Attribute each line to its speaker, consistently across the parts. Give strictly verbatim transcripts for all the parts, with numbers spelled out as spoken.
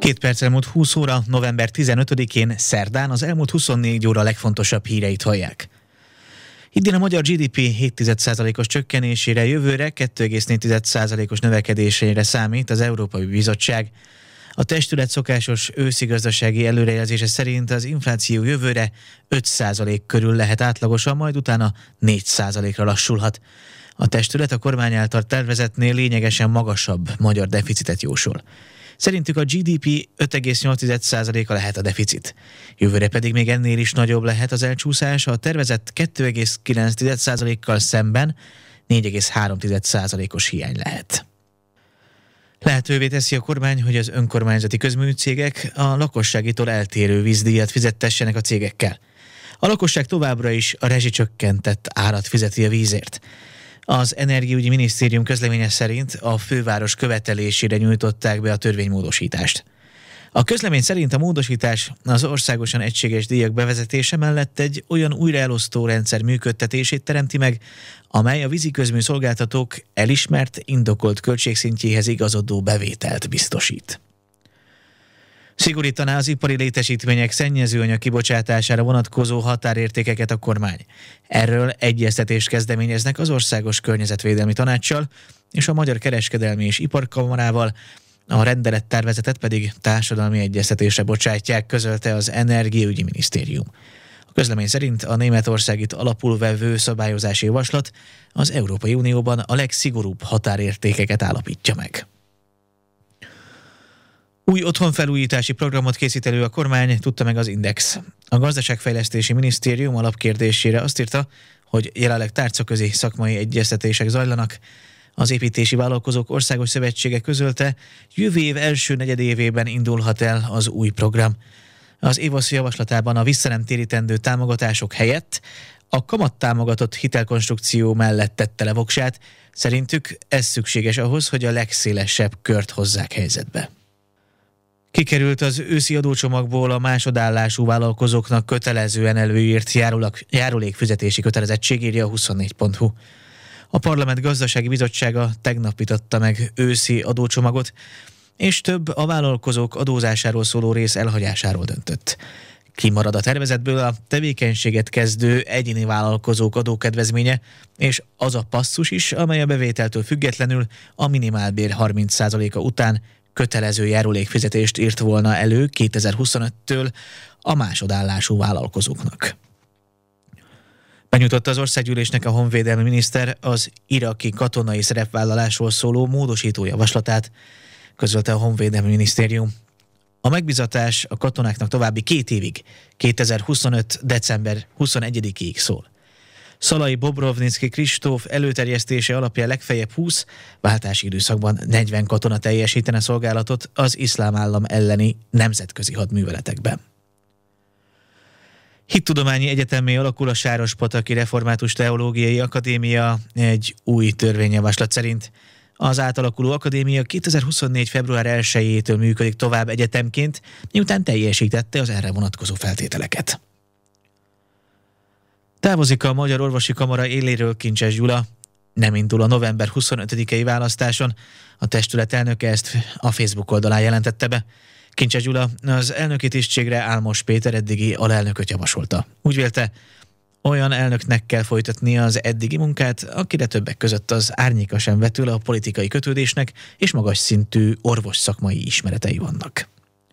Speaker 1: Két perc elmúlt húsz óra, november tizenötödikén, szerdán az elmúlt huszonnégy óra legfontosabb híreit hallják. Idén a magyar gé dé pé hét egész egy százalékos csökkenésére, jövőre kettő egész négy százalékos növekedésére számít az Európai Bizottság. A testület szokásos őszi gazdasági előrejelzése szerint az infláció jövőre öt százalék körül lehet átlagosan, majd utána négy százalékra lassulhat. A testület a kormány által tervezetnél lényegesen magasabb magyar deficitet jósol. Szerintük a gé dé pé öt egész nyolc százaléka lehet a deficit. Jövőre pedig még ennél is nagyobb lehet az elcsúszás, a tervezett kettő egész kilenc százalékkal szemben négy egész három százalékos hiány lehet. Lehetővé teszi a kormány, hogy az önkormányzati közműcégek a lakosságitól eltérő vízdíjat fizettessenek a cégekkel. A lakosság továbbra is a rezsicsökkentett árat fizeti a vízért. Az Energiaügyi Minisztérium közleménye szerint a főváros követelésére nyújtották be a törvénymódosítást. A közlemény szerint a módosítás az országosan egységes díjak bevezetése mellett egy olyan újraelosztó rendszer működtetését teremti meg, amely a víziközmű szolgáltatók elismert, indokolt költségszintjéhez igazodó bevételt biztosít. Szigorítaná az ipari létesítmények szennyezőanyag kibocsátására vonatkozó határértékeket a kormány. Erről egyeztetést kezdeményeznek az Országos Környezetvédelmi Tanáccsal és a Magyar Kereskedelmi és Iparkamarával, a rendelettervezetet pedig társadalmi egyeztetésre bocsátják, közölte az Energiaügyi Minisztérium. A közlemény szerint a Németországit alapul vevő szabályozási javaslat az Európai Unióban a legszigorúbb határértékeket állapítja meg. Új otthonfelújítási programot készít elő a kormány, tudta meg az Index. A Gazdaságfejlesztési Minisztérium alapkérdésére azt írta, hogy jelenleg tárcaközi szakmai egyeztetések zajlanak. Az építési vállalkozók országos szövetsége közölte, jövő év első negyedévében indulhat el az új program. Az évasz javaslatában a visszanemtérítendő támogatások helyett a kamattámogatott hitelkonstrukció mellett tette le voksát. Szerintük ez szükséges ahhoz, hogy a legszélesebb kört hozzák helyzetbe. Kikerült az őszi adócsomagból a másodállású vállalkozóknak kötelezően előírt járulékfizetési kötelezettség, írja a huszonnégy pont hu. A Parlament Gazdasági Bizottsága tegnap vitatta meg őszi adócsomagot, és több a vállalkozók adózásáról szóló rész elhagyásáról döntött. Kimarad a tervezetből a tevékenységet kezdő egyéni vállalkozók adókedvezménye, és az a passzus is, amely a bevételtől függetlenül a minimálbér harminc százaléka után kötelező járulékfizetést írt volna elő kétezer-huszonöttől a másodállású vállalkozóknak. Benyújtotta az országgyűlésnek a honvédelmi miniszter az iraki katonai szerepvállalásról szóló módosító javaslatát, közölte a honvédelmi minisztérium. A megbizatás a katonáknak további két évig, kétezer-huszonöt. december huszonegyedikéig szól. Szalai Bobrovnicki Kristóf előterjesztése alapján legfeljebb húsz, váltási időszakban negyven katona teljesítene szolgálatot az iszlám állam elleni nemzetközi hadműveletekben. Hittudományi Egyetemmé alakul a Sárospataki Református Teológiai Akadémia egy új törvényjavaslat szerint. Az átalakuló akadémia kétezer-huszonnégy. február elsejétől működik tovább egyetemként, miután teljesítette az erre vonatkozó feltételeket. Távozik a Magyar Orvosi Kamara éléről Kincses Gyula, nem indul a november huszonötödikei választáson. A testület elnöke ezt a Facebook oldalán jelentette be. Kincses Gyula az elnöki tisztségre Álmos Péter eddigi alelnököt javasolta. Úgy vélte, olyan elnöknek kell folytatni az eddigi munkát, akire többek között az árnyéka sem vetül a politikai kötődésnek, és magas szintű orvos szakmai ismeretei vannak.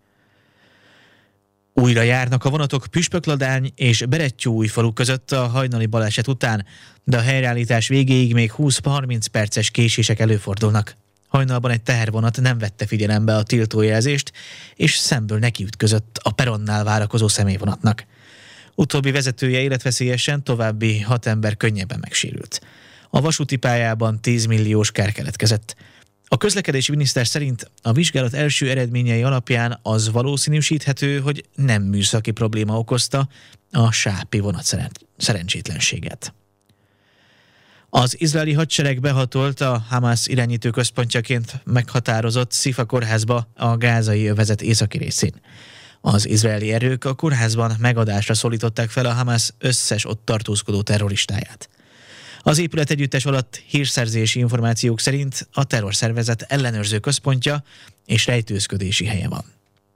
Speaker 1: Újra járnak a vonatok Püspökladány és Berettyóújfalu között a hajnali baleset után, de a helyreállítás végéig még húsz-harminc perces késések előfordulnak. Hajnalban egy tehervonat nem vette figyelembe a tiltójelzést, és szemből nekiütközött a peronnál várakozó személyvonatnak. Utóbbi vezetője életveszélyesen, további hat ember könnyebben megsérült. A vasúti pályában tíz milliós kár keletkezett. A közlekedési miniszter szerint a vizsgálat első eredményei alapján az valószínűsíthető, hogy nem műszaki probléma okozta a sápi vonat szeren- szerencsétlenséget. Az izraeli hadsereg behatolt a Hamász irányító központjaként meghatározott Szifa kórházba a gázai övezet északi részén. Az izraeli erők a kórházban megadásra szólították fel a Hamász összes ott tartózkodó terroristáját. Az épület együttes alatt hírszerzési információk szerint a terrorszervezet ellenőrző központja és rejtőzködési helye van.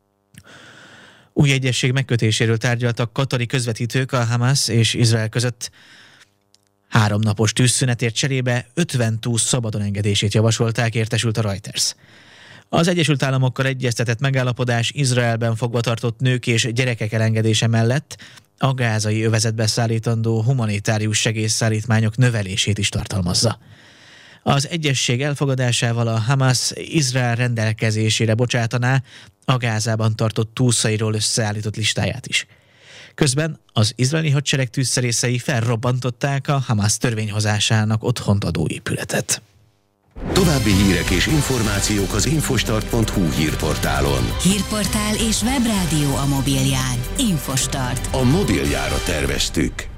Speaker 1: Új egyezség megkötéséről tárgyaltak katari közvetítők a Hamász és Izrael között. Három napos tűzszünetért cserébe ötven túsz szabadon engedését javasolták, értesült a Reuters. Az Egyesült Államokkal egyeztetett megállapodás Izraelben fogva tartott nők és gyerekek elengedése mellett a gázai övezetbe szállítandó humanitárius segélyszállítmányok növelését is tartalmazza. Az egyezség elfogadásával a Hamász Izrael rendelkezésére bocsátaná a Gázában tartott túlszairól összeállított listáját is. Közben az izraeli hadsereg tűzszerészei felrobbantották a Hamász törvényhozásának otthont adó épületet.
Speaker 2: További hírek és információk az infostart pont hu hírportálon.
Speaker 3: Hírportál és webrádió a mobilján. Infostart.
Speaker 2: A mobiljára terveztük.